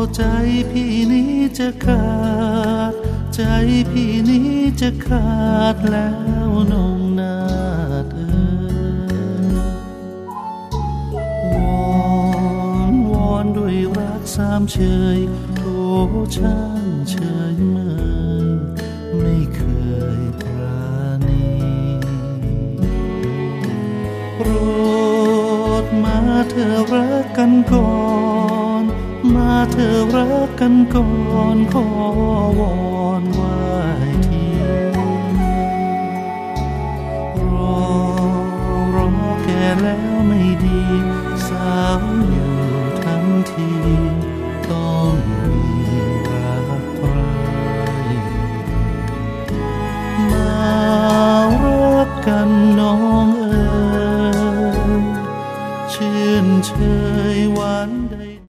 ใจพี่นี้จะขาดใจพี่นี้จะขาดแล้วน้องนาเธอวอนด้วยรักสามเชยโทช่างเชยเมยไม่เคยปราณีโปรดมาเธอรักกันก่อนมาเธอรักกันก่อนขอวอนไหว้ทีรอแก่แล้วไม่ดีสาว